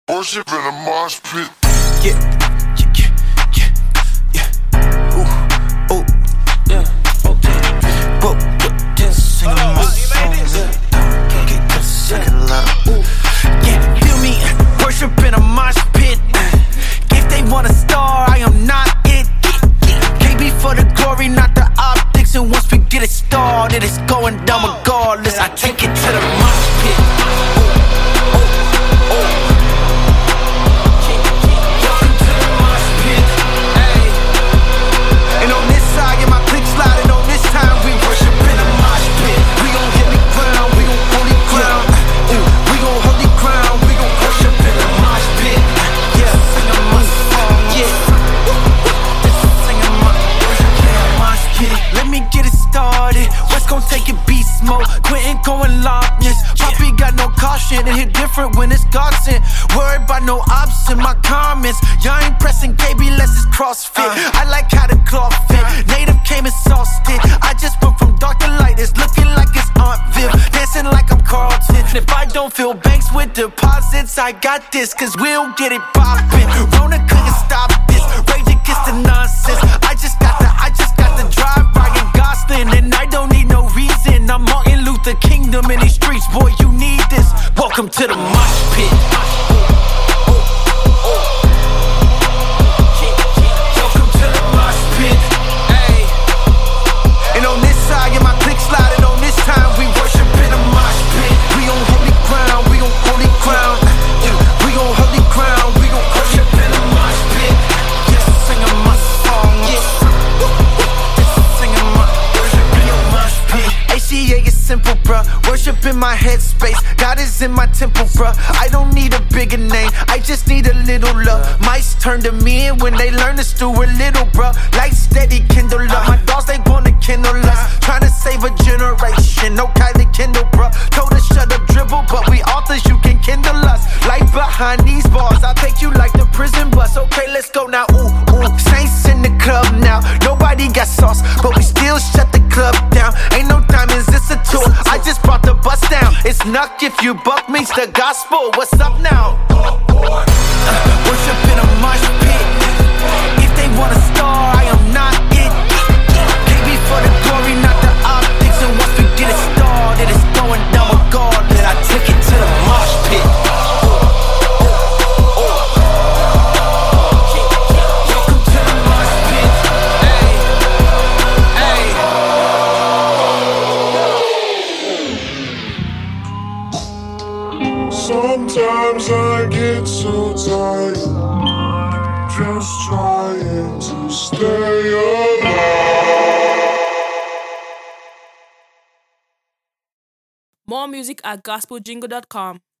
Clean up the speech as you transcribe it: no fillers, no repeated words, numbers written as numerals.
Worship in a mosh pit. Yeah, yeah, yeah, yeah, yeah. Ooh, ooh, yeah, okay. Whoa, yeah, singing my songs. Get the second loud. Yeah, feel me? Worship in a mosh pit. If they want a star, I am not it. KB for the glory, not the optics. And once we get it started, it's going down regardless. I take it to the mosh pit. Quentin going lobness. Poppy got no caution. It hit different when it's God sent. Worried about no ops in my comments. Y'all ain't pressing KB less it's CrossFit. I like how the cloth fit. Native came exhausted. I just went from dark to light. It's looking like it's Aunt Viv. Dancing like I'm Carlton. If I don't fill banks with deposits, I got this, cause we'll get it poppin'. Rona couldn't stop this. Rage against the nonsense. I just got the drive, Ryan Gosling. And I don't need no reason. I'm Martin Luther Kingdom in these streets, boy, you need this. Welcome to the mosh pit. Welcome to the mosh pit. Ay. And on this side, yeah, my click sliding. On this time, we worship in a mosh pit. We on holy ground, we on holy ground. We on holy ground, we gon' worship in a mosh pit. Just singing my song, yeah. Singing my worship in a mosh pit. ACA is simple, bruh. Worship in my headspace. God is in my temple, bruh. I don't need a bigger name. I just need a little love. Mice turn to me when they learn us through a little, bruh. Light steady kindle up. My dogs, they wanna kindle us. Trying to save a generation. No Kylie Kindle, bruh. Told us shut up, dribble, but we authors, you can kindle us. Light behind these bars. I'll take you like the prison bus. Okay, let's go now. Ooh, ooh. Saints in the club now. Nobody got sauce, but we still shut the club down. Ain't no diamonds, it's a tour. I just brought the bus down. It's Nuck if you buck meets the gospel. What's up now? Worship in a mosh pit. If they want a star, I am not it. KB for the glory, not the optics. And once we get it started, it's going down regardless. I take it to the mosh pit. Welcome to the mosh pit. Ay, ay. Sometimes I get so tired, just trying to stay alive. More music at gospeljingle.com.